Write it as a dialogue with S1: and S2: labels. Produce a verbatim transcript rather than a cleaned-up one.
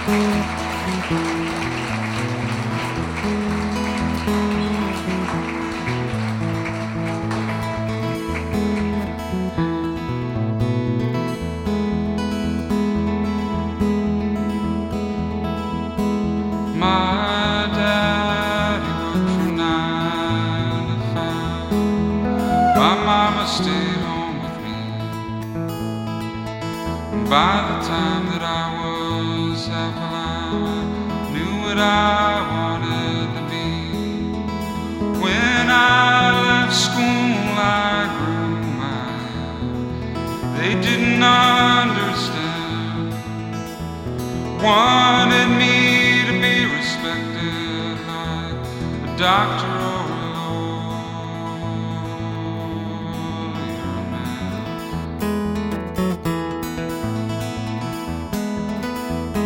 S1: My daddy worked from nine to five. My mama stayed home with me. By the time that I was half alive, I knew what I wanted to be. When I left school, I grew my hair. They didn't understand. Wanted me to be respected like a doctor